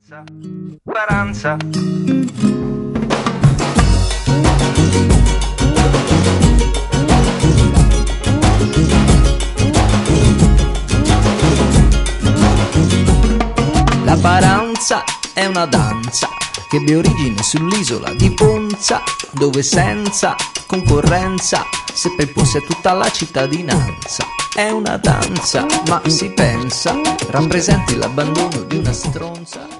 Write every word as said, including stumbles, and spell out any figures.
Paranza. La paranza è una danza che ebbe origine sull'isola di Ponza, dove senza concorrenza seppe imporsi a tutta la cittadinanza. È una danza, ma si pensa rappresenti l'abbandono di una stronza.